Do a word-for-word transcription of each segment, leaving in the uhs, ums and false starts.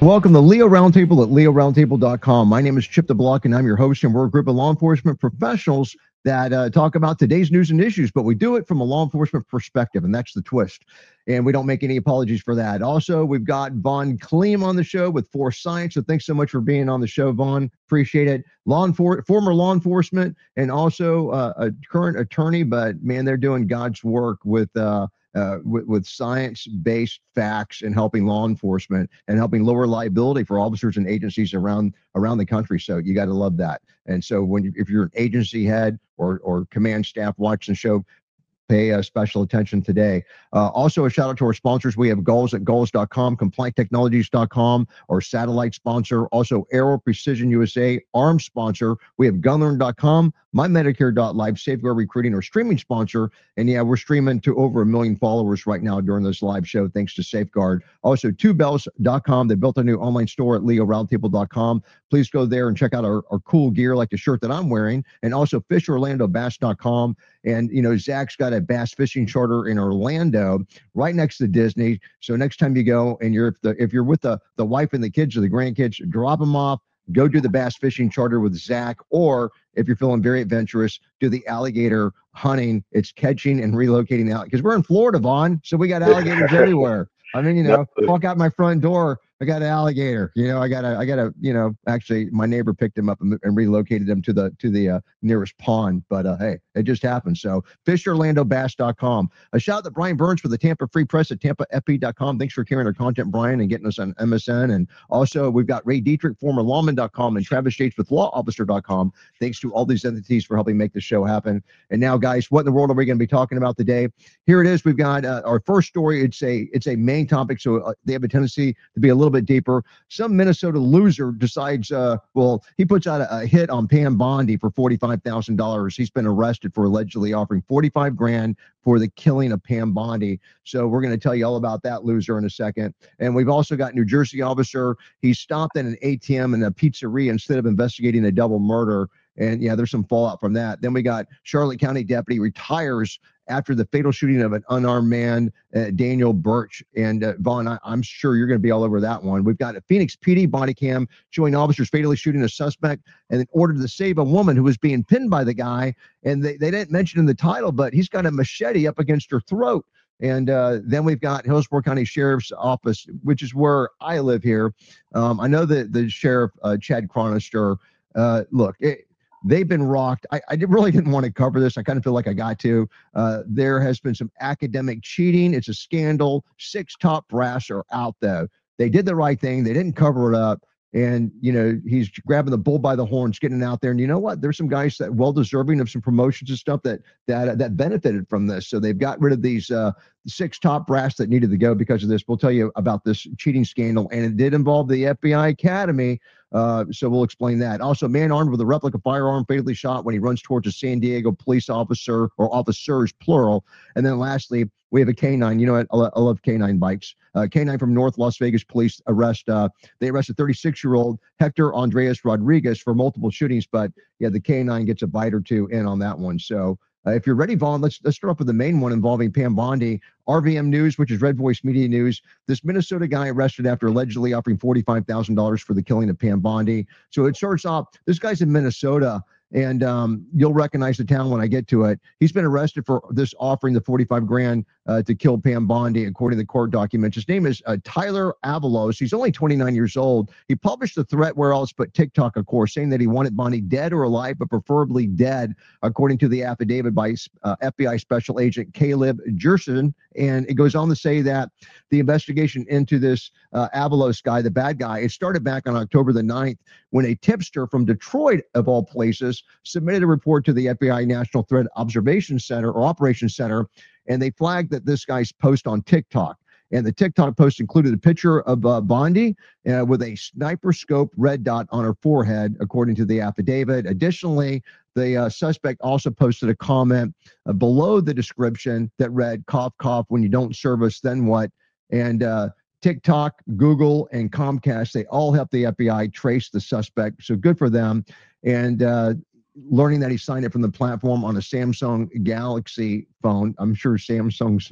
Welcome to Leo Roundtable at leo roundtable dot com. My name is Chip the Block, and I'm your host, and we're a group of law enforcement professionals that uh, talk about today's news and issues, but we do it from a law enforcement perspective, and that's the twist. And we don't make any apologies for that. Also, we've got Vaughn Kleem on the show with Force Science, so thanks so much for being on the show, Vaughn. Appreciate it. Law enfor- former law enforcement and also uh, a current attorney, but man, they're doing God's work with uh, uh, with, with science-based facts and helping law enforcement and helping lower liability for officers and agencies around around the country. So you got to love that. And so when you, if you're an agency head or or command staff watching the show, pay uh, special attention today. Uh, also, a shout out to our sponsors. We have goals at goals dot com, compliant technologies dot com, our satellite sponsor. Also, Aero Precision U S A, ARM sponsor. We have gunlearn dot com, my medicare dot life, Safeguard Recruiting, our streaming sponsor. And yeah, we're streaming to over a million followers right now during this live show, thanks to Safeguard. Also, two bells dot com. They built a new online store at leo roundtable dot com. Please go there and check out our, our cool gear like the shirt that I'm wearing. And also, fish orlando bass dot com. And, you know, Zach's got a bass fishing charter in Orlando right next to Disney. So next time you go and you're if, the, if you're with the, the wife and the kids or the grandkids, drop them off, go do the bass fishing charter with Zach. Or if you're feeling very adventurous, do the alligator hunting. It's catching and relocating out because we're in Florida, Vaughn. So we got alligators everywhere. I mean, you know, walk out my front door, I got an alligator. You know, I got a, I got a, you know, actually my neighbor picked him up and, and relocated him to the to the uh, nearest pond. But uh, hey, it just happened. So fish orlando bass dot com. A shout out to Brian Burns for the Tampa Free Press at tampa f p dot com. Thanks for carrying our content, Brian, and getting us on M S N. And also we've got Ray Dietrich, former lawman dot com, and Travis Yates with law officer dot com. Thanks to all these entities for helping make the show happen. And now, guys, what in the world are we going to be talking about today? Here it is. We've got uh, our first story. It's a it's a main topic, so uh, they have a tendency to be a little bit deeper. Some Minnesota loser decides, uh, well, he puts out a, a hit on Pam Bondi for forty-five thousand dollars. He's been arrested for allegedly offering forty-five grand for the killing of Pam Bondi. So we're going to tell you all about that loser in a second. And we've also got New Jersey officer. He stopped at an A T M in a pizzeria instead of investigating a double murder. And yeah, there's some fallout from that. Then we got Charlotte County deputy retires after the fatal shooting of an unarmed man, uh, Daniel Birch. And uh, Vaughn, I, I'm sure you're going to be all over that one. We've got a Phoenix P D body cam showing officers fatally shooting a suspect and in order to save a woman who was being pinned by the guy. And they, they didn't mention in the title, but he's got a machete up against her throat. And uh, then we've got Hillsborough County Sheriff's Office, which is where I live here. Um, I know that the sheriff, uh, Chad Chronister, uh, look, it, they've been rocked. I, I really didn't want to cover this. I kind of feel like I got to. Uh, there has been some academic cheating. It's a scandal. Six top brass are out, though. They did the right thing. They didn't cover it up. And, you know, he's grabbing the bull by the horns, getting out there. And you know what? There's some guys that well-deserving of some promotions and stuff that that that benefited from this. So they've got rid of these uh, six top brass that needed to go because of this. We'll tell you about this cheating scandal. And it did involve the F B I Academy. Uh, so we'll explain that. Also, man armed with a replica firearm fatally shot when he runs towards a San Diego police officer or officers, plural. And then lastly, we have a K nine. You know what? I, lo- I love K nine bikes. Uh, K nine from North Las Vegas police arrest. Uh, they arrested thirty-six-year-old Hector Andreas Rodriguez for multiple shootings. But yeah, the K nine gets a bite or two in on that one. So uh, if you're ready, Vaughn, let's let's start off with the main one involving Pam Bondi. R V M News, which is Red Voice Media News. This Minnesota guy arrested after allegedly offering forty-five thousand dollars for the killing of Pam Bondi. So it starts off, this guy's in Minnesota, and um, you'll recognize the town when I get to it. He's been arrested for this offering the forty-five grand uh, to kill Pam Bondi, according to the court documents. His name is uh, Tyler Avalos. He's only twenty-nine years old. He published a threat where else but TikTok, of course, saying that he wanted Bondi dead or alive, but preferably dead, according to the affidavit by uh, F B I Special Agent Caleb Jerson. And it goes on to say that the investigation into this uh, Avalos guy, the bad guy, it started back on October the ninth when a tipster from Detroit, of all places, submitted a report to the F B I National Threat Observation Center or Operations Center, and they flagged that this guy's post on TikTok. And the TikTok post included a picture of uh, Bondi uh, with a sniper scope red dot on her forehead, according to the affidavit. Additionally, the uh, suspect also posted a comment uh, below the description that read, cough, cough, when you don't service, then what? And uh, TikTok, Google, and Comcast, they all helped the F B I trace the suspect. So good for them. And uh, learning that he signed it from the platform on a Samsung Galaxy phone. I'm sure Samsung's not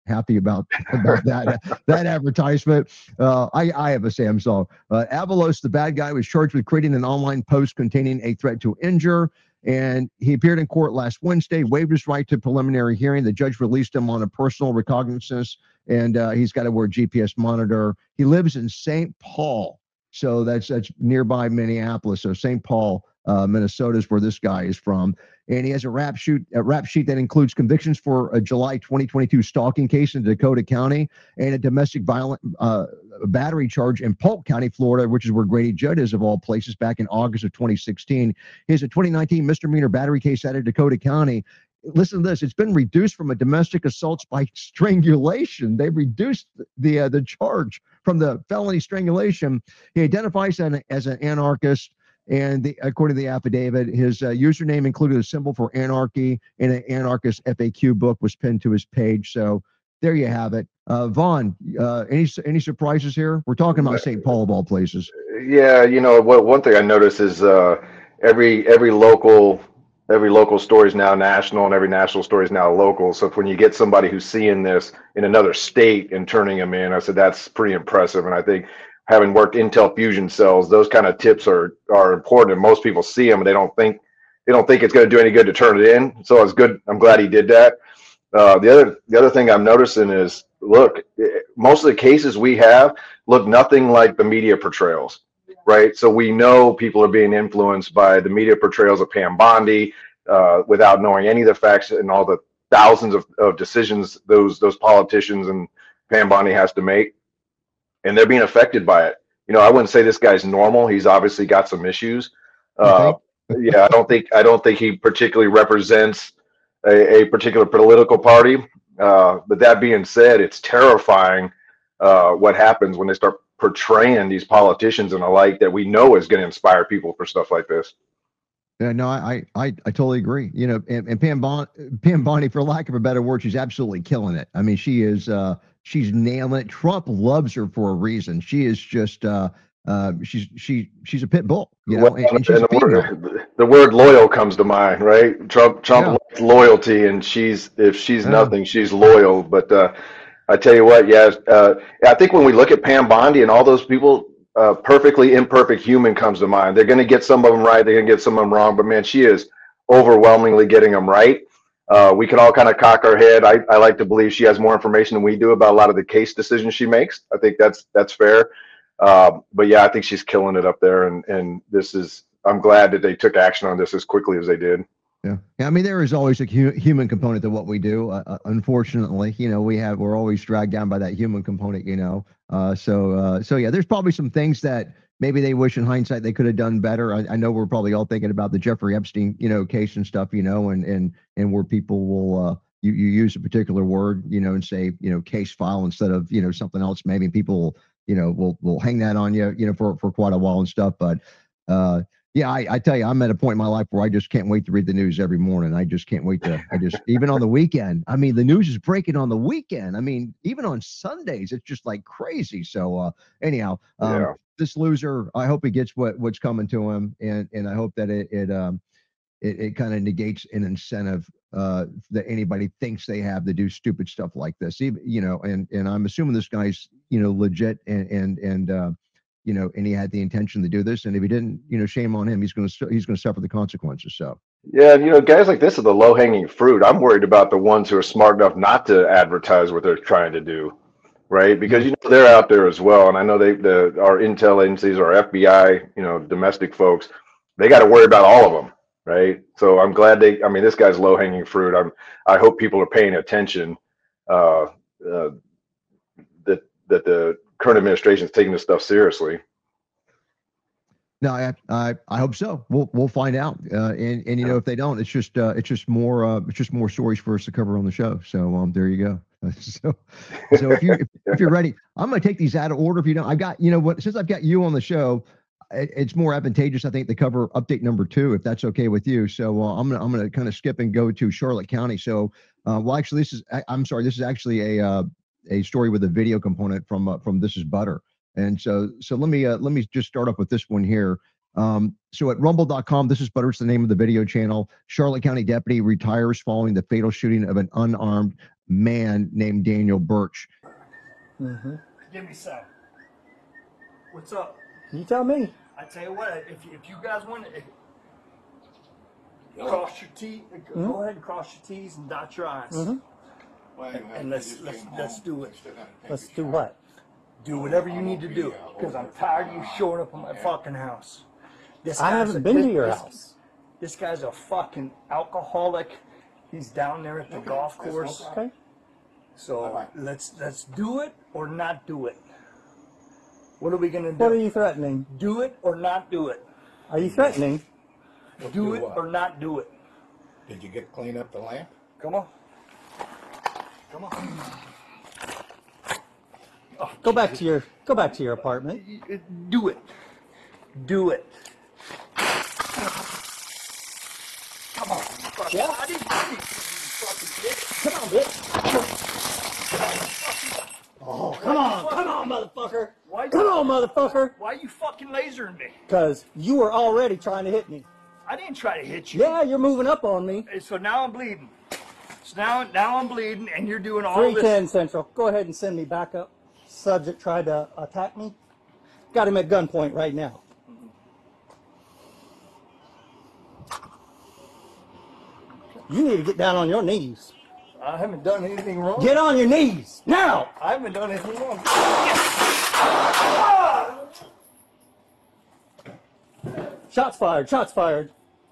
happy about about that that advertisement. Uh, I I have a Samsung. Uh, Avalos, the bad guy, was charged with creating an online post containing a threat to injure, and he appeared in court last Wednesday, waived his right to preliminary hearing. The judge released him on a personal recognizance, and uh, he's got to wear a G P S monitor. He lives in Saint Paul, so that's that's nearby Minneapolis. So Saint Paul, uh, Minnesota is where this guy is from. And he has a rap sheet, a rap sheet that includes convictions for a July twenty twenty-two stalking case in Dakota County and a domestic violent uh, battery charge in Polk County, Florida, which is where Grady Judd is of all places, back in August of twenty sixteen. He has a twenty nineteen misdemeanor battery case out of Dakota County. Listen to this. It's been reduced from a domestic assault by strangulation. They've reduced the uh, the charge from the felony strangulation. He identifies as an, as an anarchist. And the, according to the affidavit, his uh, username included a symbol for anarchy, and an anarchist F A Q book was pinned to his page. So there you have it. Uh, Vaughn, uh, any any surprises here? We're talking about Saint Paul of all places. Yeah, you know what? One thing I noticed is uh, every every local every local story is now national, and every national story is now local. So if, when you get somebody who's seeing this in another state and turning them in, I said that's pretty impressive. And I think, having worked Intel Fusion cells, those kind of tips are are important, and most people see them and they don't think they don't think it's going to do any good to turn it in. So it's good. I'm glad he did that. Uh, the other the other thing I'm noticing is, look, most of the cases we have look nothing like the media portrayals, right? So we know people are being influenced by the media portrayals of Pam Bondi uh, without knowing any of the facts and all the thousands of, of decisions those those politicians and Pam Bondi has to make. And they're being affected by it. You know, I wouldn't say this guy's normal. He's obviously got some issues. Uh, yeah, I don't think I don't think he particularly represents a, a particular political party. Uh, but that being said, it's terrifying uh, what happens when they start portraying these politicians in a light that we know is going to inspire people for stuff like this. Yeah, no, I, I, I totally agree. You know, and, and Pam Bon, Pam Bondi, for lack of a better word, she's absolutely killing it. I mean, she is, uh, she's nailing it. Trump loves her for a reason. She is just, uh, uh, she's she she's a pit bull. You know, well, and, and she's and a the, female. word, the word loyal comes to mind, right? Trump, Trump Yeah. likes loyalty, and she's if she's Yeah. nothing, she's loyal. But uh, I tell you what, yeah, uh, I think when we look at Pam Bondi and all those people. Uh, perfectly imperfect human comes to mind. They're going to get some of them right. They're going to get some of them wrong. But man, she is overwhelmingly getting them right. Uh, we can all kind of cock our head. I, I like to believe she has more information than we do about a lot of the case decisions she makes. I think that's that's fair. Uh, but yeah, I think she's killing it up there. And and this is. I'm glad that they took action on this as quickly as they did. Yeah. yeah, I mean, there is always a hu- human component to what we do. Uh, uh, unfortunately, you know, we have we're always dragged down by that human component. You know, uh, so uh, so yeah, there's probably some things that maybe they wish in hindsight they could have done better. I, I know we're probably all thinking about the Jeffrey Epstein, you know, case and stuff. You know, and and and where people will uh, you you use a particular word, you know, and say you know case file instead of you know something else. Maybe people you know will will hang that on you, you know, for for quite a while and stuff. But uh, Yeah, I, I tell you, I'm at a point in my life where I just can't wait to read the news every morning. I just can't wait to, I just, even on the weekend. I mean, the news is breaking on the weekend. I mean, even on Sundays, it's just like crazy. So, uh, anyhow, um, Yeah. this loser, I hope he gets what, what's coming to him. And, and I hope that it, it, um, it, it kind of negates an incentive uh, that anybody thinks they have to do stupid stuff like this. Even, you know, and, and I'm assuming this guy's, you know, legit and, and, and, uh, you know, and he had the intention to do this. And if he didn't, you know, shame on him. He's going to he's going to suffer the consequences. So Yeah, you know, guys like this are the low-hanging fruit. I'm worried about the ones who are smart enough not to advertise what they're trying to do, right? Because you know they're out there as well, and I know they, the our intel agencies, our F B I, you know, domestic folks, they got to worry about all of them, right? So I'm glad they. I mean, this guy's low-hanging fruit. I'm. I hope people are paying attention. Uh, uh, that that the current administration is taking this stuff seriously. No, I, I I hope so. We'll we'll find out. Uh, and and you know if they don't, it's just uh, it's just more uh, it's just more stories for us to cover on the show. So um there you go. so so if you if, if you're ready, I'm gonna take these out of order. If you don't, I've got you know what since I've got you on the show, it, it's more advantageous I think to cover update number two if that's okay with you. So uh, I'm gonna I'm gonna kind of skip and go to Charlotte County. So uh, well actually this is I, I'm sorry this is actually a uh, a story with a video component from uh, from This Is Butter. And so, so let me uh, let me just start off with this one here. Um, so at rumble dot com, This Is Butter, it's the name of the video channel. Charlotte County deputy retires following the fatal shooting of an unarmed man named Daniel Birch. Mm-hmm. Give me some. What's up? You tell me. I tell you what, if, if you guys want to cross your T, Mm-hmm. go ahead and cross your T's and dot your I's. Mm-hmm. And, and let's let's let's do it. Let's do what? Do whatever you need to do, because I'm tired of you showing up at my fucking house. This I guy's haven't a- been to this- your this- house. This guy's a fucking alcoholic. He's down there at the golf course. Okay. So let's let's do it or not do it. What are we gonna do? What are you threatening? Do it or not do it. Are you threatening? Do it what? or not do it. Did you get clean up the lamp? Come on. Come on. Go back to your go back to your apartment. Do it. Do it. Come on. Fuck Yeah. body. You fucking bitch. Come on, bitch. Oh, come on, come on, motherfucker. Why you- Come on, motherfucker. Why are you fucking lasering me? Because you were already trying to hit me. I didn't try to hit you. Yeah, you're moving up on me. So now I'm bleeding. So now, now I'm bleeding, and you're doing all three this. ten Central. Go ahead and send me back up. Subject tried to attack me. Got him at gunpoint right now. You need to get down on your knees. I haven't done anything wrong. Get on your knees now. I haven't done anything wrong. Shots fired. Shots fired.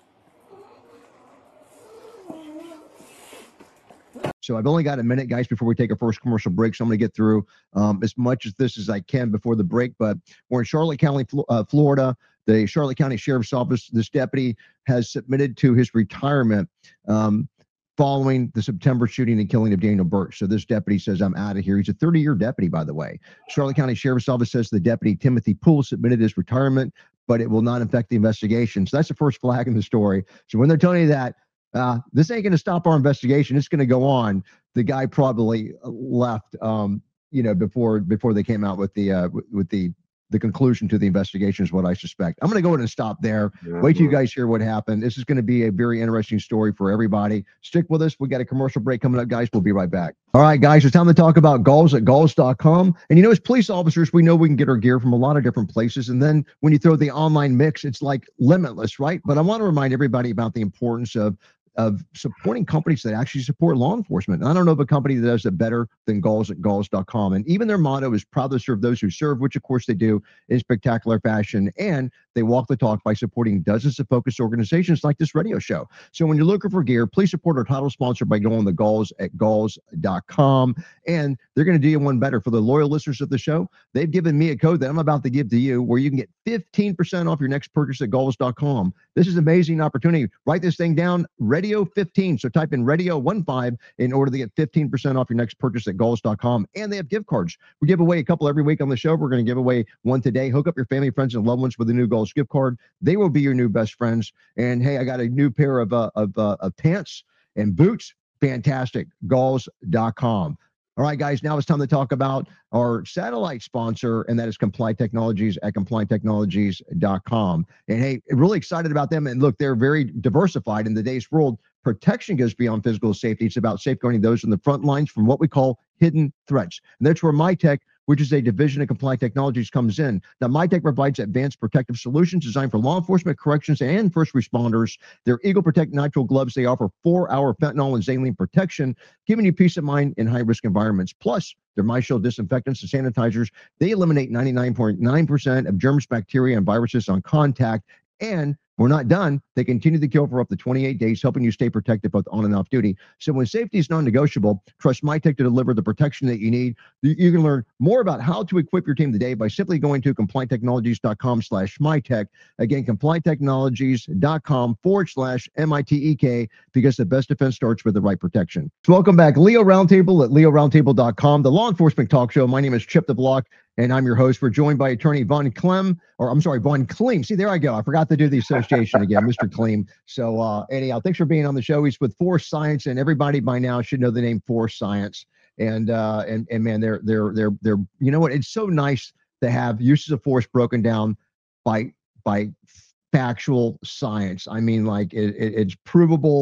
So I've only got a minute, guys, before we take our first commercial break. So I'm going to get through um, as much of this as I can before the break. But we're in Charlotte County, Flo- uh, Florida. The Charlotte County Sheriff's Office, this deputy has submitted to his retirement um, following the September shooting and killing of Daniel Birch. So this deputy says, I'm out of here. He's a thirty-year deputy, by the way. Charlotte County Sheriff's Office says the deputy, Timothy Poole, submitted his retirement, but it will not affect the investigation. So that's the first flag in the story. So when they're telling you that, uh, this ain't going to stop our investigation, it's going to go on. The guy probably left, um, you know, before before they came out with the uh, with, with the the conclusion to the investigation is what I suspect. I'm going to go ahead and stop there. Yeah, Wait till you yeah. guys hear what happened. This is going to be a very interesting story for everybody. Stick with us. We got a commercial break coming up, guys. We'll be right back. All right, guys, it's time to talk about Galls at Galls dot com. And you know, as police officers, we know we can get our gear from a lot of different places. And then when you throw the online mix, it's like limitless, right? But I want to remind everybody about the importance of of supporting companies that actually support law enforcement. I don't know of a company that does it better than Galls at Galls dot com. And even their motto is proud to serve those who serve, which of course they do in spectacular fashion. And they walk the talk by supporting dozens of focused organizations like this radio show. So when you're looking for gear, please support our title sponsor by going to Galls at Galls dot com. And they're going to do you one better. For the loyal listeners of the show, they've given me a code that I'm about to give to you where you can get fifteen percent off your next purchase at Galls dot com. This is an amazing opportunity. Write this thing down, radio fifteen. So type in radio one five in order to get fifteen percent off your next purchase at Galls dot com. And they have gift cards. We give away a couple every week on the show. We're going to give away one today. Hook up your family, friends, and loved ones with a new Galls gift card. They will be your new best friends. And hey, I got a new pair of uh, of, uh, of pants and boots. Fantastic. Galls dot com. All right, guys, now it's time to talk about our satellite sponsor, and that is Comply Technologies at comply technologies dot com. And hey, really excited about them. And look, they're very diversified in today's world. Protection goes beyond physical safety. It's about safeguarding those in the front lines from what we call hidden threats. And that's where MyTech, which is a division of Comply Technologies, comes in. Now, MyTech provides advanced protective solutions designed for law enforcement, corrections, and first responders. Their Eagle Protect nitrile gloves, they offer four-hour fentanyl and saline protection, giving you peace of mind in high-risk environments. Plus, their MyShield disinfectants and sanitizers, they eliminate ninety-nine point nine percent of germs, bacteria, and viruses on contact. And we're not done. They continue to kill for up to twenty-eight days, helping you stay protected both on and off duty. So when safety is non-negotiable, trust MyTech to deliver the protection that you need. You, you can learn more about how to equip your team today by simply going to comply technologies dot com slash MyTech. Again, comply technologies dot com forward slash M I T E K, because the best defense starts with the right protection. So welcome back. Leo Roundtable at leo roundtable dot com, the law enforcement talk show. My name is Chip the Block, and I'm your host. We're joined by attorney Von Clem, or I'm sorry, Von Kleem. See, there I go. I forgot to do the association again, Mister Kleem. So uh, anyhow, thanks for being on the show. He's with Force Science, and everybody by now should know the name Force Science. And uh, and and man, they're they're they're they're you know what? It's so nice to have uses of force broken down by by factual science. I mean, like it, it, it's provable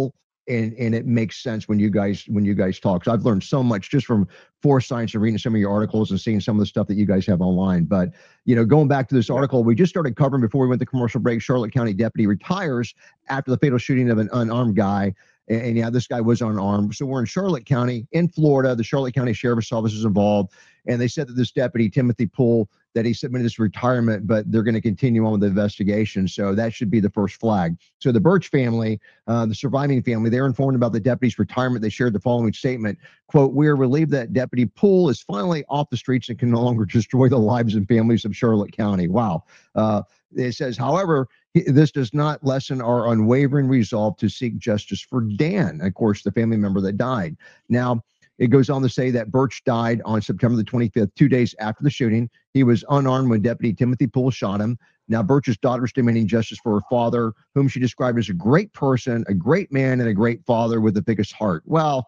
and and it makes sense when you guys when you guys talk. So I've learned so much just from Force Science and reading some of your articles and seeing some of the stuff that you guys have online. But you know, going back to this article we just started covering before we went to commercial break, Charlotte County deputy retires after the fatal shooting of an unarmed guy. And, and yeah, this guy was unarmed. So we're in Charlotte County in Florida. The Charlotte County Sheriff's Office is involved, and they said that this deputy Timothy Poole, that he submitted his retirement, but they're going to continue on with the investigation. So that should be the first flag. So the Birch family, uh, the surviving family, they're informed about the deputy's retirement. They shared the following statement, quote, "We are relieved that Deputy Poole is finally off the streets and can no longer destroy the lives and families of Charlotte County." Wow. Uh, it says, however, this does not lessen our unwavering resolve to seek justice for Dan, of course, the family member that died. Now, it goes on to say that Birch died on September the twenty-fifth, two days after the shooting. He was unarmed when Deputy Timothy Poole shot him. Now, Birch's daughter is demanding justice for her father, whom she described as a great person, a great man, and a great father with the biggest heart. Well,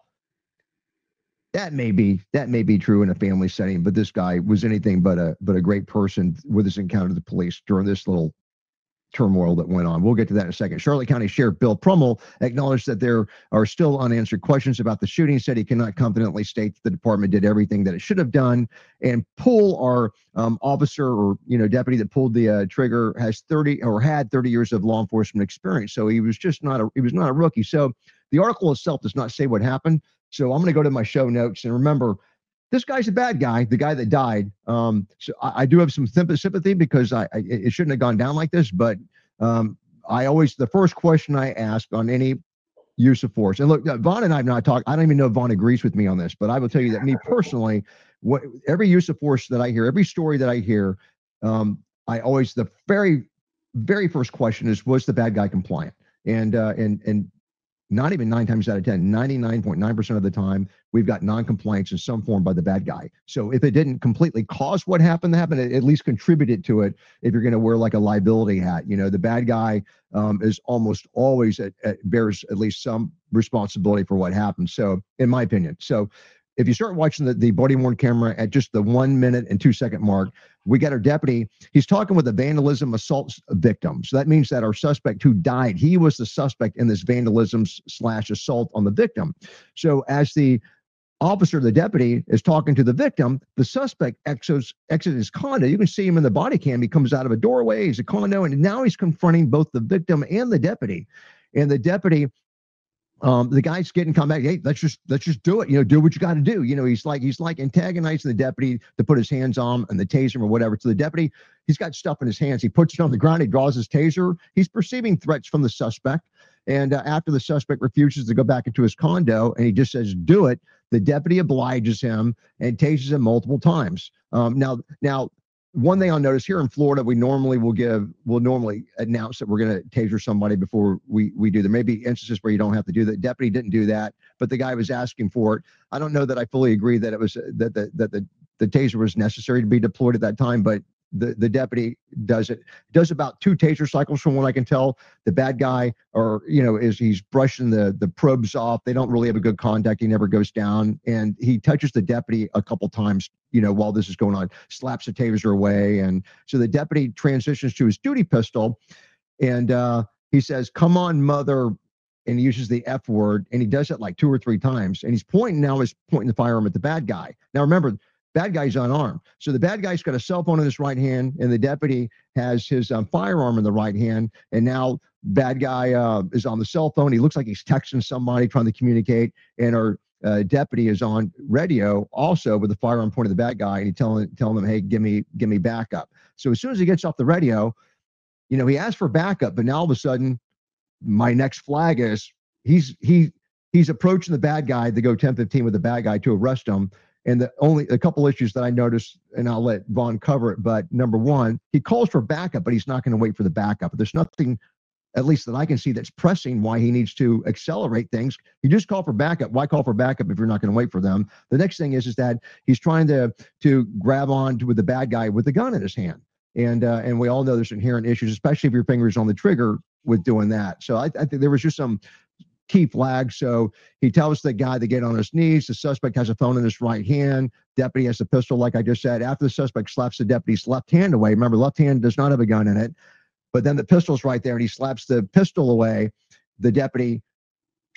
that may be that may be true in a family setting, but this guy was anything but a but a great person with his encounter with the police during this little turmoil that went on. We'll get to that in a second. Charlotte County Sheriff Bill Prummel acknowledged that there are still unanswered questions about the shooting, said he cannot confidently state that the department did everything that it should have done. And Poole, our um, officer or, you know, deputy that pulled the uh, trigger, has thirty or had thirty years of law enforcement experience. So he was just not a, he was not a rookie. So the article itself does not say what happened. So I'm going to go to my show notes, and remember, this guy's a bad guy, the guy that died. Um, so I, I do have some sympathy because I, I it shouldn't have gone down like this. But um, I always, the first question I ask on any use of force, and look, Vaughn and I have not talked. I don't even know if Vaughn agrees with me on this, but I will tell you that me personally, what every use of force that I hear, every story that I hear, um, I always the very, very first question is, was the bad guy compliant? And uh, and and. Not even nine times out of ten, ninety-nine point nine percent of the time, we've got non-compliance in some form by the bad guy. So if it didn't completely cause what happened to happen, it at least contributed to it. If you're going to wear like a liability hat, you know, the bad guy um, is almost always at, at bears at least some responsibility for what happened. So in my opinion, so if you start watching the, the body worn camera at just the one minute and two second mark, we got our deputy. He's talking with a vandalism assault victim. So that means that our suspect who died, he was the suspect in this vandalism slash assault on the victim. So as the officer, the deputy, is talking to the victim, the suspect exits, exits his condo. You can see him in the body cam. He comes out of a doorway. He's a condo, and now he's confronting both the victim and the deputy. And the deputy, Um, the guy's getting come back. Hey, let's just let's just do it. You know, do what you got to do. You know, he's like he's like antagonizing the deputy to put his hands on him and the taser him or whatever. So the deputy, he's got stuff in his hands. He puts it on the ground. He draws his taser. He's perceiving threats from the suspect. And uh, after the suspect refuses to go back into his condo and he just says, "Do it," the deputy obliges him and tases him multiple times. Um, now, now. One thing I'll notice here in Florida, we normally will give, we'll normally announce that we're going to taser somebody before we, we do. There may be instances where you don't have to do that. Deputy didn't do that, but the guy was asking for it. I don't know that I fully agree that it was, that the, that the, the taser was necessary to be deployed at that time, but the, the deputy does it, does about two taser cycles from what I can tell. The bad guy, or, you know, is he's brushing the, the probes off. They don't really have a good contact. He never goes down, and he touches the deputy a couple times, you know, while this is going on, slaps the taser away. And so the deputy transitions to his duty pistol, and uh, he says, "Come on, mother," and he uses the F word, and he does it like two or three times. And he's pointing now, he's pointing the firearm at the bad guy. Now, remember, bad guy's unarmed. So the bad guy's got a cell phone in his right hand, and the deputy has his um, firearm in the right hand. And now bad guy uh, is on the cell phone. He looks like he's texting somebody, trying to communicate. And our uh, deputy is on radio also with the firearm pointed at the bad guy, and he's telling telling them, "Hey, give me give me backup." So as soon as he gets off the radio, you know, he asks for backup, but now all of a sudden, my next flag is he's he he's approaching the bad guy to go ten fifteen with the bad guy to arrest him. And the only a couple issues that I noticed, and I'll let Vaughn cover it, but number one, he calls for backup, but he's not going to wait for the backup. There's nothing, at least that I can see, that's pressing why he needs to accelerate things. You just call for backup. Why call for backup if you're not going to wait for them? The next thing is, is that he's trying to to grab on to with the bad guy with the gun in his hand. And uh, and we all know there's inherent issues, especially if your finger's on the trigger with doing that. So I, I think there was just some key flag. So he tells the guy to get on his knees. The suspect has a phone in his right hand. Deputy has a pistol, like I just said. After the suspect slaps the deputy's left hand away, remember, left hand does not have a gun in it, but then the pistol's right there, and he slaps the pistol away. The deputy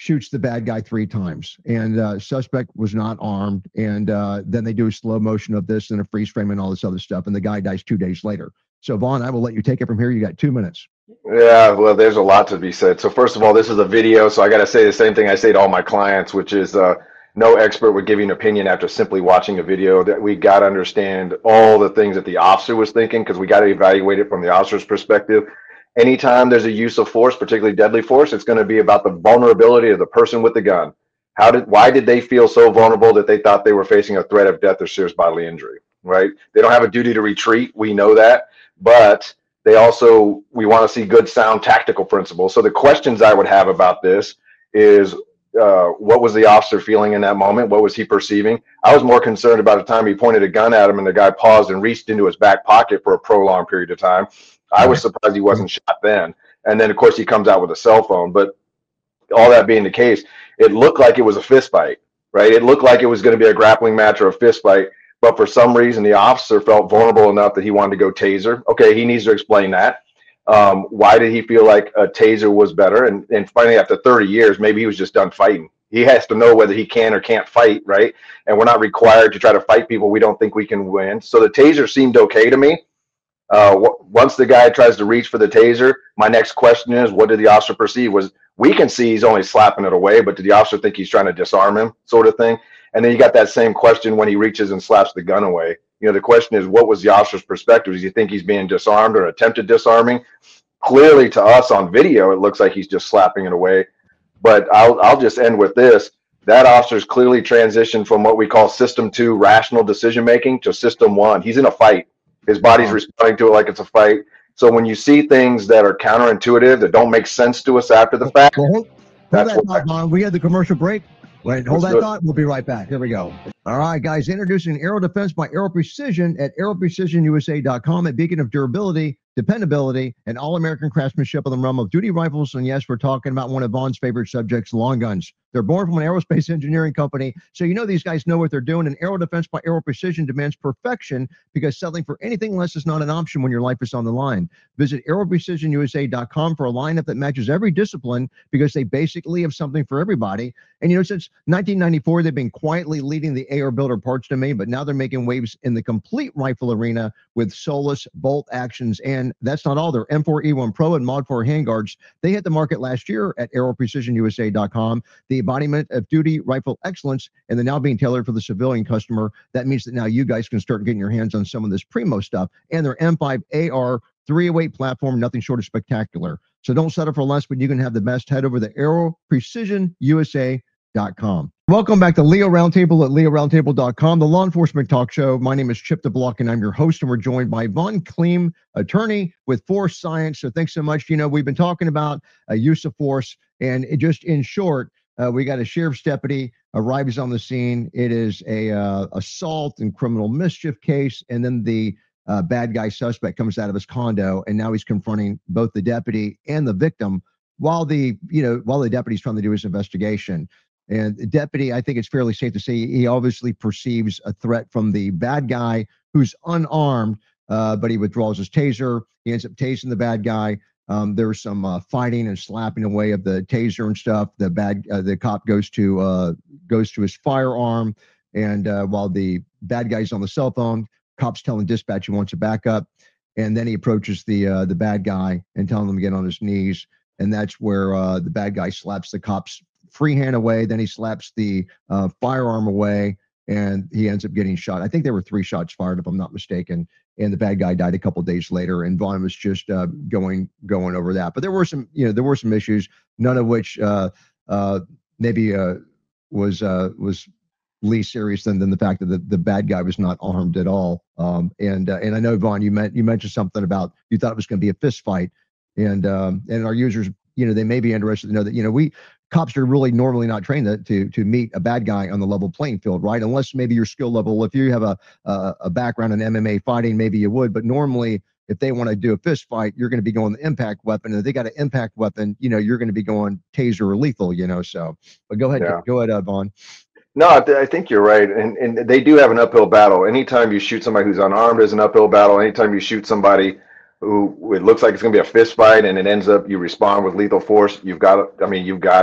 shoots the bad guy three times, and uh, suspect was not armed. And uh, then they do a slow motion of this and a freeze frame and all this other stuff, and the guy dies two days later. So Vaughn, I will let you take it from here. You got two minutes. Yeah, well, there's a lot to be said. So first of all, this is a video, so I got to say the same thing I say to all my clients, which is uh, no expert would give you an opinion after simply watching a video. That we got to understand all the things that the officer was thinking, because we got to evaluate it from the officer's perspective. Anytime there's a use of force, particularly deadly force, it's going to be about the vulnerability of the person with the gun. How did, why did they feel so vulnerable that they thought they were facing a threat of death or serious bodily injury, right? They don't have a duty to retreat. We know that, but they also, we want to see good, sound tactical principles. So the questions I would have about this is, uh, what was the officer feeling in that moment? What was he perceiving? I was more concerned about the time he pointed a gun at him and the guy paused and reached into his back pocket for a prolonged period of time. I was surprised he wasn't shot then. And then, of course, he comes out with a cell phone. But all that being the case, it looked like it was a fist fight, right? It looked like it was going to be a grappling match or a fist fight. But for some reason, the officer felt vulnerable enough that he wanted to go taser. Okay, he needs to explain that. Um, why did he feel like a taser was better? And, and finally, after thirty years, maybe he was just done fighting. He has to know whether he can or can't fight, right? And we're not required to try to fight people we don't think we can win. So the taser seemed okay to me. Uh, once the guy tries to reach for the taser, my next question is, what did the officer perceive? Was, we can see he's only slapping it away, but did the officer think he's trying to disarm him, sort of thing? And then you got that same question when he reaches and slaps the gun away. You know, the question is, what was the officer's perspective? Does he think he's being disarmed or attempted disarming? Clearly, to us on video, it looks like he's just slapping it away. But I'll, I'll just end with this. That officer's clearly transitioned from what we call system two, rational decision-making, to system one. He's in a fight. His body's responding to it like it's a fight. So when you see things that are counterintuitive, that don't make sense to us after the fact, well, hold, hold that's that what thought, Vaughn. We had the commercial break. Wait, hold Let's that do it. thought. We'll be right back. Here we go. All right, guys. Introducing Aero Defense by Aero Precision at aero precision u s a dot com, a beacon of durability, dependability, and all-American craftsmanship in the realm of duty rifles. And yes, we're talking about one of Vaughn's favorite subjects, long guns. They're born from an aerospace engineering company, so you know these guys know what they're doing. And Aero Defense by Aero Precision demands perfection, because settling for anything less is not an option when your life is on the line. Visit aero precision u s a dot com for a lineup that matches every discipline, because they basically have something for everybody. And you know, since nineteen ninety-four, they've been quietly leading the A R builder parts domain, but now they're making waves in the complete rifle arena with Solus, bolt actions, and that's not all. Their M four E one Pro and Mod four handguards, they hit the market last year at aero precision u s a dot com. The embodiment of duty rifle excellence, and they're now being tailored for the civilian customer. That means that now you guys can start getting your hands on some of this primo stuff. And their M five A R three oh eight platform, nothing short of spectacular. So don't settle for less, but you can have the best. Head over to aero precision u s a dot com. Welcome back to Leo Roundtable at leo roundtable dot com, the law enforcement talk show. My name is Chip DeBlock, and I'm your host, and we're joined by Vaughn Kleem, attorney with Force Science. So thanks so much. You know, we've been talking about uh, use of force, and it just in short, uh, we got a sheriff's deputy arrives on the scene. It is a uh, assault and criminal mischief case, and then the uh, bad guy suspect comes out of his condo, and now he's confronting both the deputy and the victim while the you know while the deputy's trying to do his investigation. And the deputy, I think it's fairly safe to say, he obviously perceives a threat from the bad guy who's unarmed, uh, but he withdraws his taser. He ends up tasing the bad guy. Um, there's some uh, fighting and slapping away of the taser and stuff. The bad, uh, the cop goes to uh, goes to his firearm, and uh, while the bad guy's on the cell phone, cop's telling dispatch he wants a backup, and then he approaches the uh, the bad guy and telling him to get on his knees, and that's where uh, the bad guy slaps the cop's free hand away. Then he slaps the uh, firearm away, and he ends up getting shot. I think there were three shots fired, if I'm not mistaken. And the bad guy died a couple days later. And Vaughn was just uh, going going over that. But there were some, you know, there were some issues, none of which uh, uh, maybe uh, was uh, was least serious than than the fact that the, the bad guy was not armed at all. Um, and uh, and I know, Vaughn, you meant you mentioned something about you thought it was going to be a fist fight, and um, and our users, you know, they may be interested to know that, you know, we cops are really normally not trained to, to to meet a bad guy on the level playing field, right? Unless maybe your skill level, if you have a a, a background in M M A fighting, maybe you would. But normally, if they want to do a fist fight, you're going to be going the impact weapon. And if they got an impact weapon, you know, you're going to be going taser or lethal, you know. So, but go ahead, Yeah. go ahead, uh, Vaughn. No, I, th- I think you're right, and and they do have an uphill battle. Anytime you shoot somebody who's unarmed, is an uphill battle. Anytime you shoot somebody who it looks like it's going to be a fist fight, and it ends up you respond with lethal force, you've got to. I mean, you've got to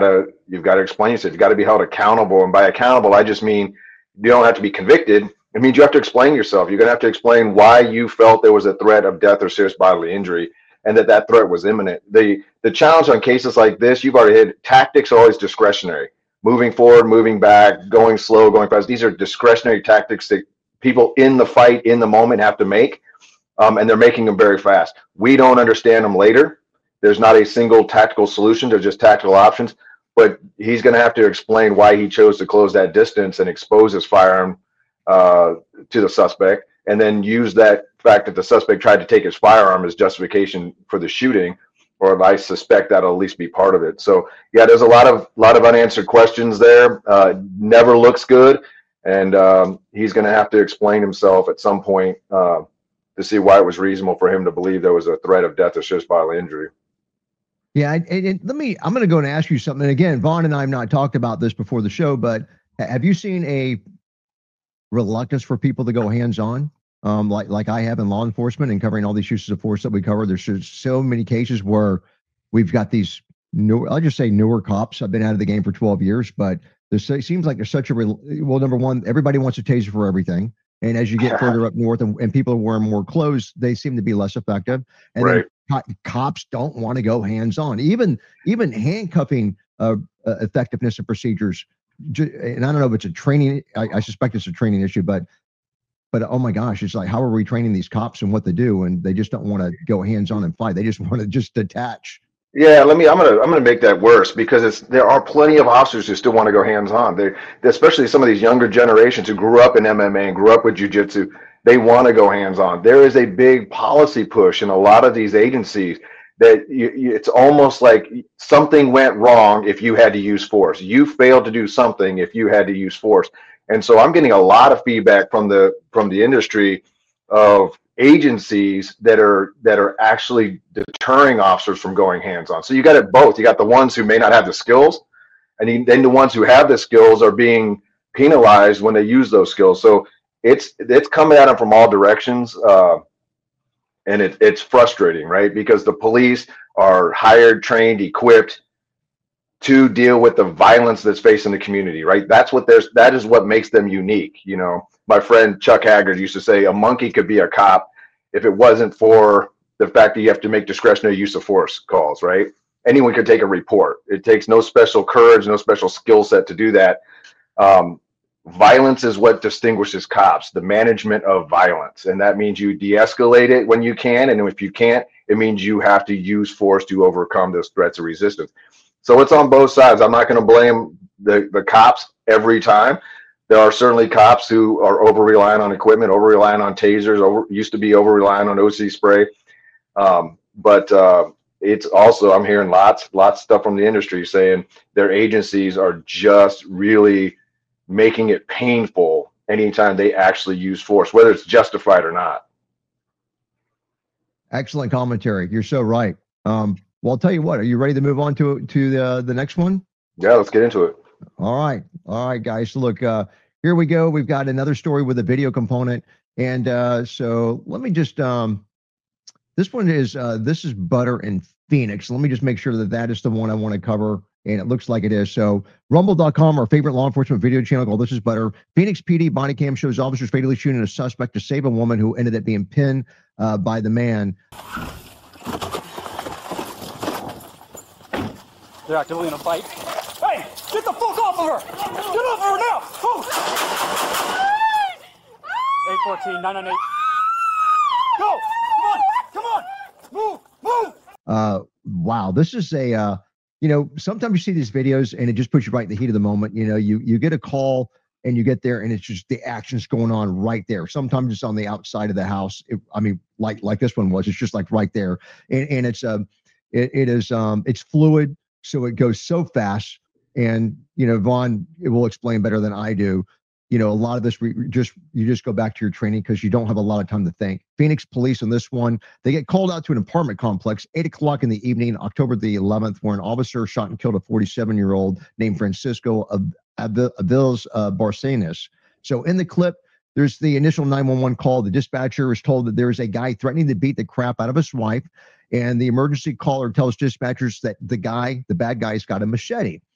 You've got to explain yourself. You've got to be held accountable. And by accountable, I just mean you don't have to be convicted. It means you have to explain yourself. You're going to have to explain why you felt there was a threat of death or serious bodily injury and that that threat was imminent. The the challenge on cases like this, you've already hit, tactics are always discretionary. Moving forward, moving back, going slow, going fast. These are discretionary tactics that people in the fight, in the moment have to make, um, and they're making them very fast. We don't understand them later. There's not a single tactical solution. There's just tactical options. But he's going to have to explain why he chose to close that distance and expose his firearm uh, to the suspect, and then use that fact that the suspect tried to take his firearm as justification for the shooting, or I suspect that'll at least be part of it. So yeah, there's a lot of lot of unanswered questions there. Uh, never looks good, and um, he's going to have to explain himself at some point uh, to see why it was reasonable for him to believe there was a threat of death or serious bodily injury. Yeah, and, and let me, I'm going to go and ask you something. And again, Vaughn and I have not talked about this before the show, but have you seen a reluctance for people to go hands-on, um, like like I have in law enforcement and covering all these uses of force that we cover? There's just so many cases where we've got these new, I'll just say newer cops. I've been out of the game for twelve years, but there's, it seems like there's such a, well, number one, everybody wants a taser for everything. And as you get further up north and, and people are wearing more clothes, they seem to be less effective. And right. then co- cops don't want to go hands-on. Even even handcuffing uh, uh, effectiveness of procedures. And I don't know if it's a training. I, I suspect it's a training issue, but but oh my gosh, it's like, how are we training these cops and what to do? And they just don't want to go hands-on and fight. They just want to just detach. Yeah, let me. I'm gonna. I'm gonna make that worse because it's. There are plenty of officers who still want to go hands-on. They, especially some of these younger generations who grew up in M M A and grew up with jiu-jitsu. They want to go hands-on. There is a big policy push in a lot of these agencies that you, you, it's almost like something went wrong if you had to use force. You failed to do something if you had to use force. And so I'm getting a lot of feedback from the from the industry of agencies that are that are actually deterring officers from going hands-on. So you got it both. You got the ones who may not have the skills, and then the ones who have the skills are being penalized when they use those skills. So it's it's coming at them from all directions, uh, and it, it's frustrating, right? Because the police are hired, trained, equipped to deal with the violence that's facing the community, right? That's what there's that is what makes them unique. You know, my friend Chuck Haggard used to say a monkey could be a cop if it wasn't for the fact that you have to make discretionary use of force calls, right? Anyone could take a report. It takes no special courage, no special skill set to do that. Um, violence is what distinguishes cops, the management of violence. And that means you de-escalate it when you can. And if you can't, it means you have to use force to overcome those threats of resistance. So it's on both sides. I'm not going to blame the, the cops every time. There are certainly cops who are over-reliant on equipment, over-reliant on tasers, over, used to be over-reliant on O C spray. Um, but uh, it's also, I'm hearing lots, lots of stuff from the industry saying their agencies are just really making it painful anytime they actually use force, whether it's justified or not. Excellent commentary. You're so right. Um, well, I'll tell you what, are you ready to move on to, to the, the next one? Yeah, let's get into it. All right. All right, guys. So look, uh, here we go. We've got another story with a video component. And uh, so let me just, um, this one is, uh, this is Butter in Phoenix. Let me just make sure that that is the one I want to cover. And it looks like it is. So rumble dot com, our favorite law enforcement video channel called This is Butter. Phoenix P D body cam shows officers fatally shooting a suspect to save a woman who ended up being pinned uh, by the man. They're actively in a fight. Hey, get the fuck off of her! Get off of her now! Move! eight fourteen, nine nine eight. Go! Come on! Come on! Move! Move! Uh, wow, this is a, uh, you know, sometimes you see these videos and it just puts you right in the heat of the moment. You know, you you get a call and you get there and it's just the action's going on right there. Sometimes it's on the outside of the house. It, I mean, like like this one was. It's just like right there, and and it's um, it, it is um, it's fluid. So it goes so fast, and you know, Vaughn, it will explain better than I do. You know, a lot of this re- just you just go back to your training because you don't have a lot of time to think. Phoenix police on this one, they get called out to an apartment complex, eight o'clock in the evening, October the eleventh, where an officer shot and killed a forty-seven-year-old named Francisco Aviles uh, Barcenas. So in the clip, there's the initial nine one one call. The dispatcher is told that there is a guy threatening to beat the crap out of his wife. And the emergency caller tells dispatchers that the guy, the bad guy's got a machete.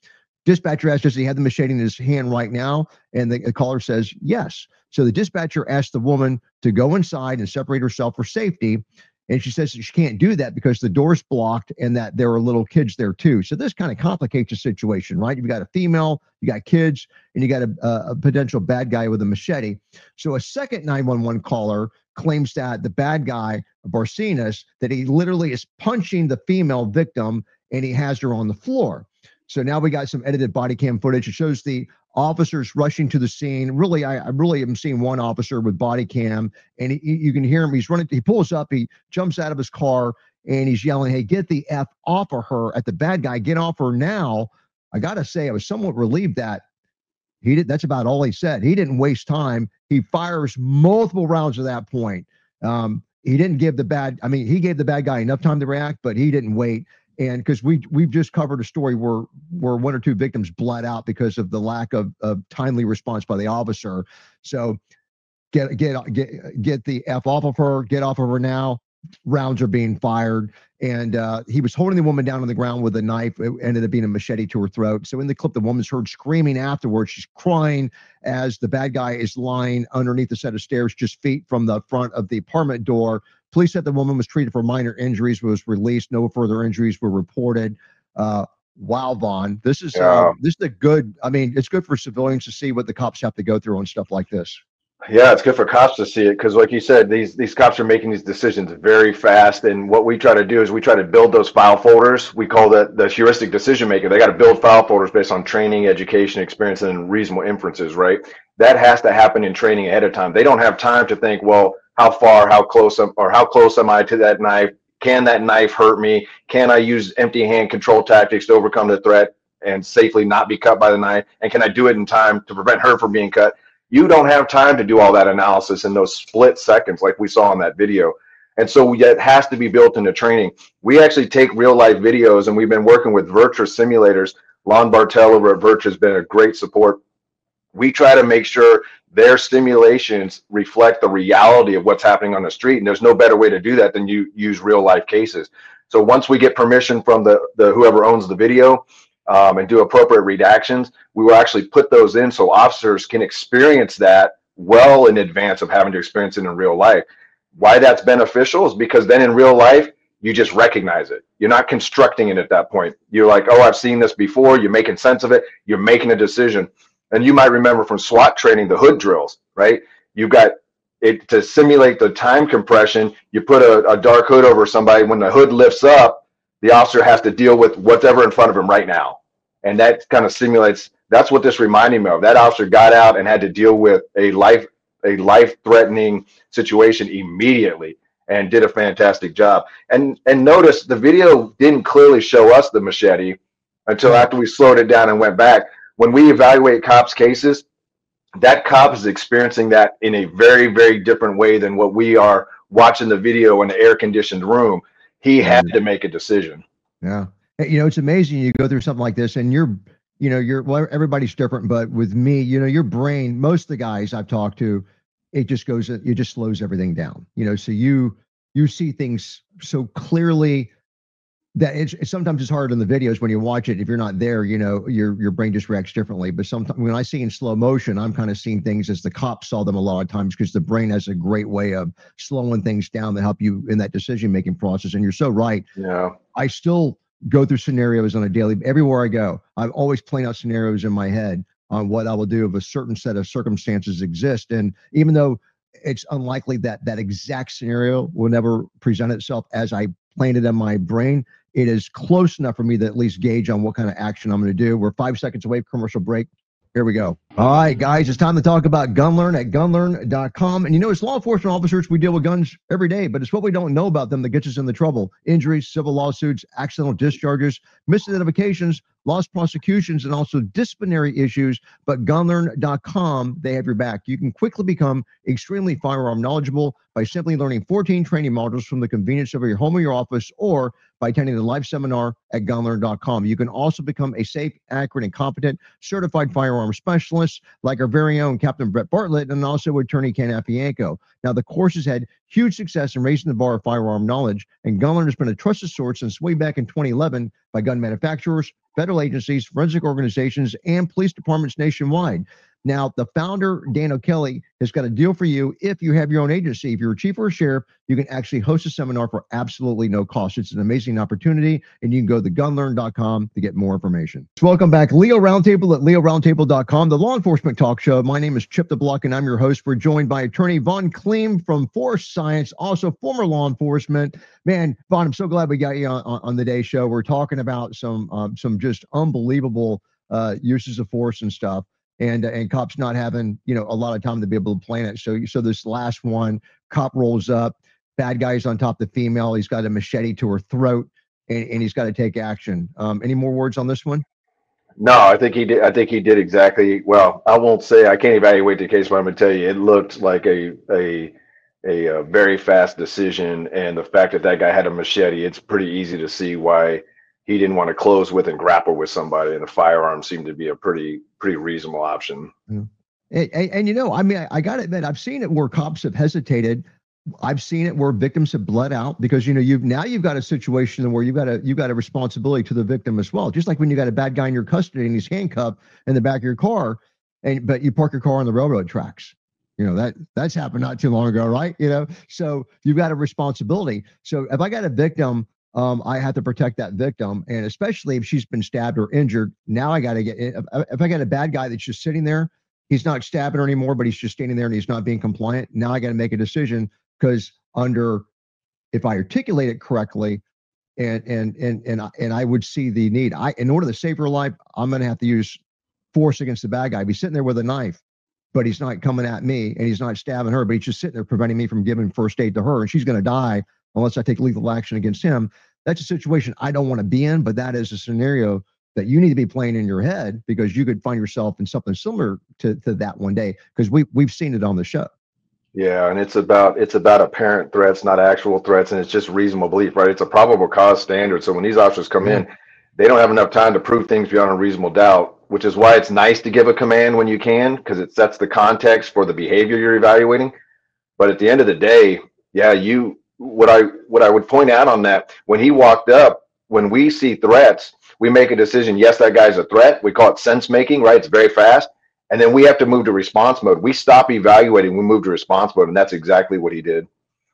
Dispatcher asked, does he have the machete in his hand right now? And the, the caller says, yes. So the dispatcher asked the woman to go inside and separate herself for safety. And she says that she can't do that because the door's blocked and that there are little kids there too. So this kind of complicates the situation, right? You've got a female, you got kids, and you got a, a potential bad guy with a machete. So a second nine one one caller claims that the bad guy, Barcenas, that he literally is punching the female victim and he has her on the floor. So now we got some edited body cam footage. It shows the officers rushing to the scene. Really, I, I really am seeing one officer with body cam, and he, you can hear him. He's running. He pulls up. He jumps out of his car, and he's yelling, "Hey, get the F off of her!" At the bad guy, get off her now. I gotta say, I was somewhat relieved that he did. That's about all he said. He didn't waste time. He fires multiple rounds at that point. Um, he didn't give the bad. I mean, he gave the bad guy enough time to react, but he didn't wait. And because we we've just covered a story where where one or two victims bled out because of the lack of, of timely response by the officer. So get get get get the F off of her, get off of her now. Rounds are being fired, and uh, he was holding the woman down on the ground with a knife. It ended up being a machete to her throat. So in the clip, the woman's heard screaming afterwards. She's crying as the bad guy is lying underneath a set of stairs, just feet from the front of the apartment door. Police said the woman was treated for minor injuries, was released. No further injuries were reported. Uh, wow, Vaughn, this is Yeah. uh, this is a good. I mean, it's good for civilians to see what the cops have to go through on stuff like this. Yeah, it's good for cops to see it because, like you said, these these cops are making these decisions very fast. And what we try to do is we try to build those file folders. We call that the heuristic decision maker. They got to build file folders based on training, education, experience, and reasonable inferences, right? That has to happen in training ahead of time. They don't have time to think, well, how far, how close, am, or how close am I to that knife? Can that knife hurt me? Can I use empty hand control tactics to overcome the threat and safely not be cut by the knife? And can I do it in time to prevent her from being cut? You don't have time to do all that analysis in those split seconds like we saw in that video. And so it has to be built into training. We actually take real life videos, and we've been working with Virtua simulators. Lon Bartel over at Virtua has been a great support. We try to make sure their simulations reflect the reality of what's happening on the street. And there's no better way to do that than you use real life cases. So once we get permission from the, the whoever owns the video, Um, and do appropriate redactions, we will actually put those in so officers can experience that well in advance of having to experience it in real life. Why that's beneficial is because then in real life, you just recognize it. You're not constructing it at that point. You're like, oh, I've seen this before. You're making sense of it. You're making a decision. And you might remember from SWAT training, the hood drills, right? You've got it to simulate the time compression. You put a, a dark hood over somebody. When the hood lifts up, the officer has to deal with whatever in front of him right now. And that kind of simulates, that's what this reminded me of. That officer got out and had to deal with a life, a life-threatening situation immediately and did a fantastic job. And and notice the video didn't clearly show us the machete until after we slowed it down and went back. When we evaluate cops' cases, that cop is experiencing that in a very, very different way than what we are watching the video in the air-conditioned room. He had to make a decision. Yeah. You know, it's amazing. You go through something like this and you're, you know, you're, well, everybody's different, but with me, you know, your brain, most of the guys I've talked to, it just goes, it just slows everything down, you know, so you, you see things so clearly that it's, it's sometimes it's hard in the videos when you watch it. If you're not there, you know, your, your brain just reacts differently. But sometimes when I see in slow motion, I'm kind of seeing things as the cops saw them a lot of times because the brain has a great way of slowing things down to help you in that decision-making process. And you're so right. Yeah. I still go through scenarios on a daily, everywhere I go. I'm always playing out scenarios in my head on what I will do if a certain set of circumstances exist. And even though it's unlikely that that exact scenario will never present itself as I planned it in my brain, it is close enough for me to at least gauge on what kind of action I'm going to do. We're five seconds away from commercial break. Here we go. All right, guys, it's time to talk about GunLearn at gun learn dot com. And you know, as law enforcement officers, we deal with guns every day, but it's what we don't know about them that gets us into trouble. Injuries, civil lawsuits, accidental discharges, misidentifications, lost prosecutions, and also disciplinary issues. But gun learn dot com, they have your back. You can quickly become extremely firearm knowledgeable by simply learning fourteen training modules from the convenience of your home or your office, or by attending the live seminar at gun learn dot com. You can also become a safe, accurate, and competent certified firearm specialist like our very own Captain Brett Bartlett and also attorney Ken Apianko. Now, the course has had huge success in raising the bar of firearm knowledge, and Gun Learn has been a trusted source since way back in twenty eleven by gun manufacturers, federal agencies, forensic organizations, and police departments nationwide. Now, the founder, Dan O'Kelly, has got a deal for you if you have your own agency. If you're a chief or a sheriff, you can actually host a seminar for absolutely no cost. It's an amazing opportunity, and you can go to gun learn dot com to get more information. So welcome back. Leo Roundtable at leo roundtable dot com, the law enforcement talk show. My name is Chip the Block, and I'm your host. We're joined by attorney Vaughn Kleem from Force Science, also former law enforcement. Man, Vaughn, I'm so glad we got you on, on, on the day show. We're talking about some um, some just unbelievable uh, uses of force and stuff. And uh, and cops not having, you know, a lot of time to be able to plan it. So so this last one, cop rolls up, bad guy's on top of the female. He's got a machete to her throat, and, and he's got to take action. Um, any more words on this one? No, I think he did. I think he did exactly. Well, I won't say I can't evaluate the case, but I'm going to tell you, it looked like a, a a a very fast decision, and the fact that that guy had a machete, it's pretty easy to see why he didn't want to close with and grapple with somebody, and the firearm seemed to be a pretty pretty reasonable option. Yeah. And, and, and you know, I mean, I, I got to admit, I've seen it where cops have hesitated. I've seen it where victims have bled out because, you know, you've now you've got a situation where you've got a you've got a responsibility to the victim as well. Just like when you got a bad guy in your custody and he's handcuffed in the back of your car, and but you park your car on the railroad tracks. You know, that that's happened not too long ago, right? You know, so you've got a responsibility. So if I got a victim, Um, I have to protect that victim, and especially if she's been stabbed or injured. Now I got to get. If, if I got a bad guy that's just sitting there, he's not stabbing her anymore, but he's just standing there and he's not being compliant. Now I got to make a decision because under, if I articulate it correctly, and and and and and I would see the need. I in order to save her life, I'm going to have to use force against the bad guy. He's sitting there with a knife, but he's not coming at me, and he's not stabbing her, but he's just sitting there preventing me from giving first aid to her, and she's going to die unless I take lethal action against him. That's a situation I don't want to be in, but that is a scenario that you need to be playing in your head because you could find yourself in something similar to, to that one day because we, we've seen it on the show. Yeah, and it's about it's about apparent threats, not actual threats, and it's just reasonable belief, right? It's a probable cause standard. So when these officers come in, they don't have enough time to prove things beyond a reasonable doubt, which is why it's nice to give a command when you can because it sets the context for the behavior you're evaluating. But at the end of the day, yeah, you what I what I would point out on that, when he walked up, when we see threats, we make a decision. Yes, that guy's a threat. We call it sense making, right? It's very fast. And then we have to move to response mode. We stop evaluating, we move to response mode, and that's exactly what he did.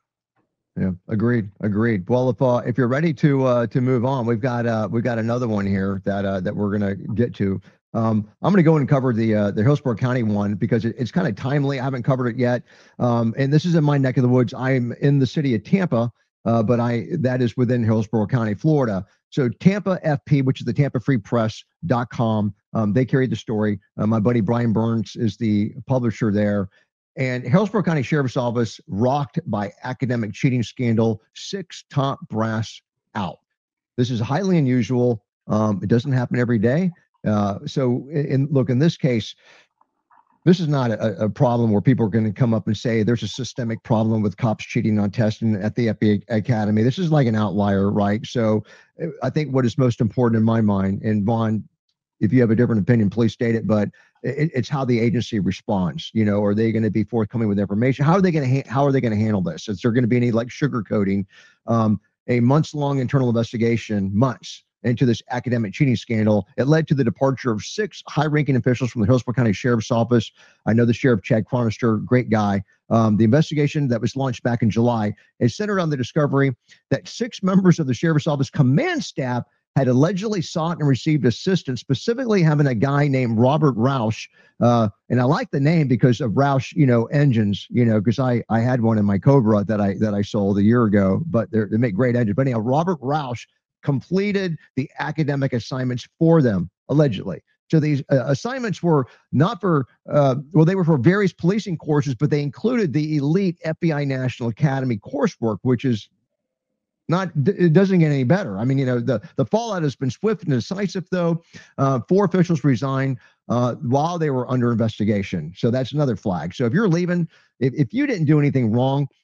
Yeah, agreed, agreed. Well, if uh, if you're ready to uh, to move on, we've got uh, we've got another one here that uh, that we're gonna get to. Um, I'm going to go and cover the uh, the Hillsborough County one because it, it's kind of timely. I haven't covered it yet, um, and this is in my neck of the woods. I'm in the city of Tampa, uh, but I that is within Hillsborough County, Florida. So Tampa F P, which is the Tampa Free Press dot com, um, they carried the story. Uh, my buddy Brian Burns is the publisher there. And Hillsborough County Sheriff's Office rocked by academic cheating scandal, six top brass out. This is highly unusual. Um, it doesn't happen every day. Uh, so in, look, in this case, this is not a, a problem where people are going to come up and say there's a systemic problem with cops cheating on testing at the F B I Academy. This is like an outlier, right? So I think what is most important in my mind, and Vaughn, if you have a different opinion, please state it, but it, it's how the agency responds. You know, are they going to be forthcoming with information? How are they going to, ha- how are they going to handle this? Is there going to be any like sugarcoating? Um, a months long internal investigation, months, into this academic cheating scandal. It led to the departure of six high-ranking officials from the Hillsborough County Sheriff's Office. I know the Sheriff, Chad Chronister, great guy. Um, the investigation that was launched back in July is centered on the discovery that six members of the Sheriff's Office command staff had allegedly sought and received assistance, specifically having a guy named Robert Roush. Uh, and I like the name because of Roush, you know, engines, you know, because I, I had one in my Cobra that I that I sold a year ago, but they make great engines. But anyhow, Robert Roush completed the academic assignments for them, allegedly. So these uh, assignments were not for, uh, well, they were for various policing courses, but they included the elite F B I National Academy coursework, which is not, it doesn't get any better. I mean, you know, the, the fallout has been swift and decisive, though. Uh, four officials resigned uh, while they were under investigation. So that's another flag. So if you're leaving, if, if you didn't do anything wrong,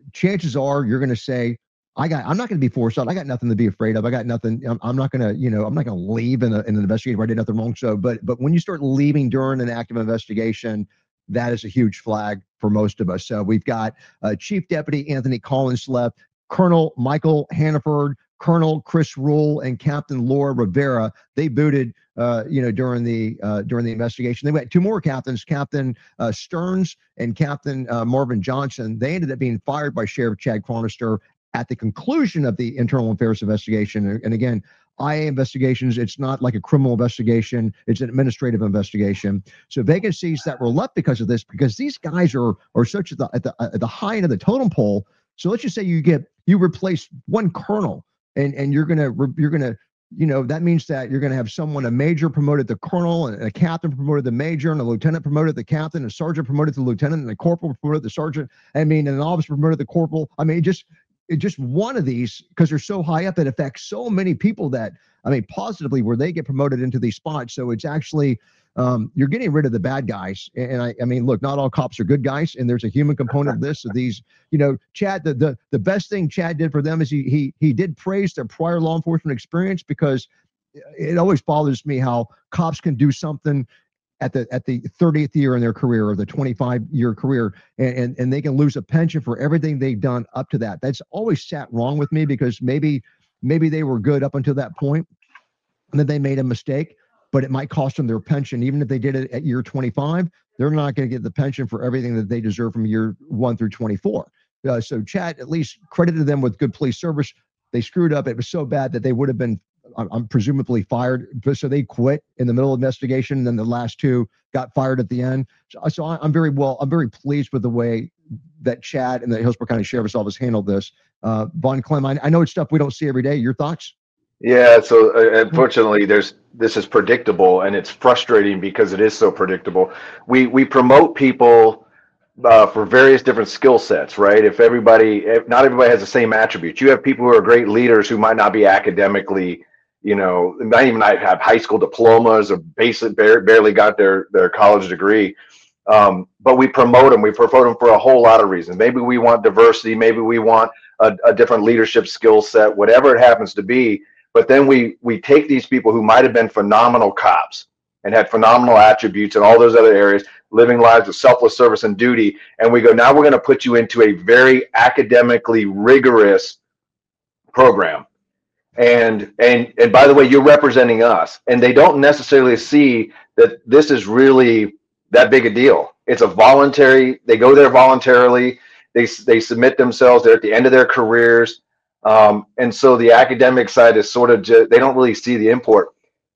chances are you're going to say, I got, I'm not going to be forced out. I got nothing to be afraid of. I got nothing. I'm, I'm not going to, you know, I'm not going to leave in, a, in an investigation where I did nothing wrong. So, but, but when you start leaving during an active investigation, that is a huge flag for most of us. So we've got uh, Chief Deputy Anthony Collins left, Colonel Michael Hannaford, Colonel Chris Rule, and Captain Laura Rivera. They booted, uh, you know, during the uh, during the investigation. They went two more captains, Captain uh, Stearns and Captain uh, Marvin Johnson. They ended up being fired by Sheriff Chad Chronister at the conclusion of the internal affairs investigation. And again, I A investigations, it's not like a criminal investigation, it's an administrative investigation. So vacancies that were left because of this, because these guys are are such at the at the, at the high end of the totem pole. So let's just say you get you replace one colonel, and and you're gonna you're gonna you know that means that you're gonna have someone, a major promoted to colonel, and a captain promoted to major, and a lieutenant promoted to captain, a sergeant promoted to lieutenant, and a corporal promoted to sergeant. I mean, and an officer promoted to corporal. I mean, just it just one of these, because they're so high up, it affects so many people that, I mean, positively, where they get promoted into these spots. So it's actually, um, you're getting rid of the bad guys. And I, I mean, look, not all cops are good guys, and there's a human component of this. So these, you know, Chad, the, the, the best thing Chad did for them is he, he, he did praise their prior law enforcement experience, because it always bothers me how cops can do something at the at the thirtieth year in their career, or the twenty-five year career, and, and and they can lose a pension for everything they've done up to that. That's always sat wrong with me, because maybe maybe they were good up until that point, and then they made a mistake, but it might cost them their pension. Even if they did it at year twenty-five, they're not going to get the pension for everything that they deserve from year one through twenty-four. Uh, so Chad at least credited them with good police service. They screwed up. It was so bad that they would have been, I'm presumably fired. So they quit in the middle of the investigation. And then the last two got fired at the end. So, so I'm very well, I'm very pleased with the way that Chad and the Hillsborough County Sheriff's Office handled this. Uh, Von Clem, I, I know it's stuff we don't see every day. Your thoughts? Yeah. So uh, unfortunately, there's, this is predictable, and it's frustrating because it is so predictable. We, we promote people Uh, for various different skill sets, right? If everybody, if not everybody has the same attributes. You have people who are great leaders who might not be academically, you know, not even have high school diplomas, or basic, barely got their their college degree. Um, but we promote them. We promote them for a whole lot of reasons. Maybe we want diversity. Maybe we want a, a different leadership skill set, whatever it happens to be. But then we we take these people who might have been phenomenal cops and had phenomenal attributes in all those other areas, living lives of selfless service and duty, and we go, now we're going to put you into a very academically rigorous program. And and and by the way, you're representing us. And they don't necessarily see that this is really that big a deal. It's a voluntary, they go there voluntarily, they they submit themselves, they're at the end of their careers. Um, and so the academic side is sort of just, they don't really see the import.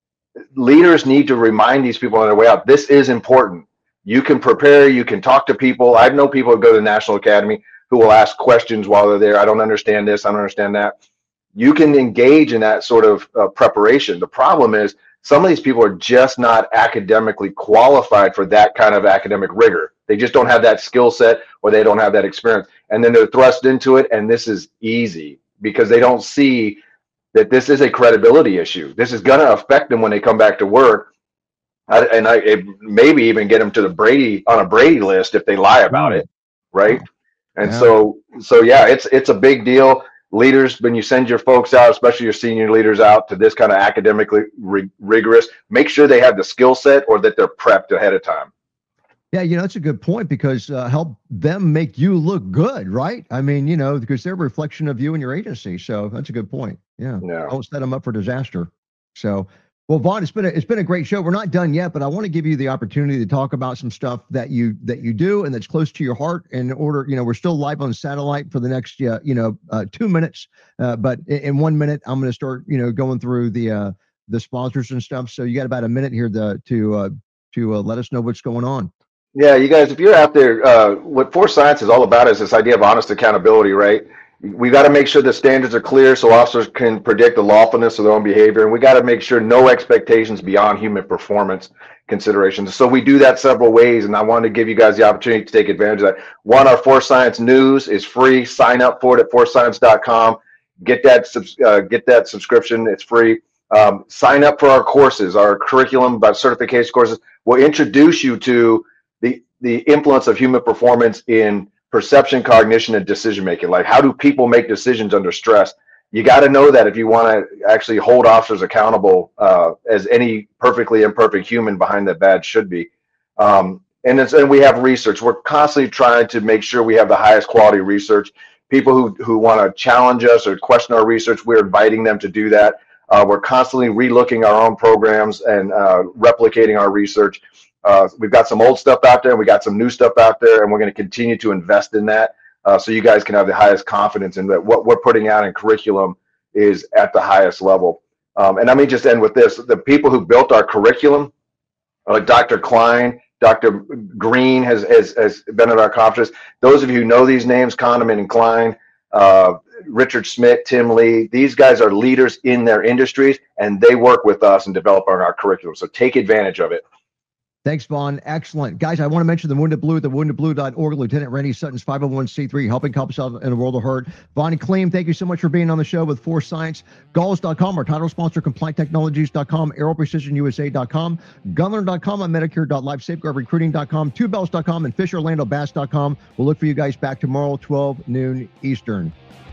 Leaders need to remind these people on their way out, this is important. You can prepare, you can talk to people. I know people who go to the National Academy who will ask questions while they're there. I don't understand this, I don't understand that. You can engage in that sort of uh, preparation. The problem is some of these people are just not academically qualified for that kind of academic rigor. They just don't have that skill set, or they don't have that experience. And then they're thrust into it, and this is easy because they don't see that this is a credibility issue. This is going to affect them when they come back to work. I, and I it maybe even get them to the Brady on a Brady list if they lie about it, right? And yeah. so, so yeah, it's it's a big deal. Leaders, when you send your folks out, especially your senior leaders out to this kind of academically rig rigorous, make sure they have the skill set or that they're prepped ahead of time. Yeah, you know, that's a good point, because uh, help them make you look good, right? I mean, you know, because they're a reflection of you and your agency. So that's a good point. Yeah, yeah. Don't set them up for disaster. So, well, Vaughn, it's been a, it's been a great show. We're not done yet, but I want to give you the opportunity to talk about some stuff that you that you do and that's close to your heart. In order, you know, we're still live on satellite for the next, uh, you know, uh, two minutes. Uh, but in, in one minute, I'm going to start, you know, going through the uh, the sponsors and stuff. So you got about a minute here to to uh, to uh, let us know what's going on. Yeah, you guys, if you're out there, uh, what Force Science is all about is this idea of honest accountability, right? We got to make sure the standards are clear so officers can predict the lawfulness of their own behavior. And we got to make sure no expectations beyond human performance considerations. So we do that several ways. And I wanted to give you guys the opportunity to take advantage of that. One, our Force Science news is free. Sign up for it at force science dot com. Get that, uh, get that subscription. It's free. Um, sign up for our courses, our curriculum about certification courses. We'll introduce you to the, the influence of human performance in perception, cognition, and decision making. Like, how do people make decisions under stress? You got to know that if you want to actually hold officers accountable, uh, as any perfectly imperfect human behind that badge should be. Um, and, it's, and we have research. We're constantly trying to make sure we have the highest quality research. People who, who want to challenge us or question our research, we're inviting them to do that. Uh, we're constantly relooking our own programs and uh, replicating our research. Uh, we've got some old stuff out there, and we got some new stuff out there, and we're going to continue to invest in that. Uh, so you guys can have the highest confidence in that what we're putting out in curriculum is at the highest level. Um, and let me just end with this. The people who built our curriculum, uh, Doctor Klein, Doctor Green has, has, has been at our conference. Those of you who know these names, Kahneman and Klein, uh, Richard Smith, Tim Lee, these guys are leaders in their industries, and they work with us and develop our, our curriculum. So take advantage of it. Thanks, Vaughn. Excellent. Guys, I want to mention the Wounded Blue, the wounded blue dot org, Lieutenant Randy Sutton's five oh one c three, helping cops out in a world of hurt. Vaughn Kleem, thank you so much for being on the show with Force Science. Galls dot com, our title sponsor, Compliant Technologies dot com, Aero Precision U S A dot com, Gunlearn dot com, on Medicare dot life, Safeguard Recruiting dot com, two bells dot com, and Fish Orlando Bass dot com. We'll look for you guys back tomorrow, twelve noon Eastern.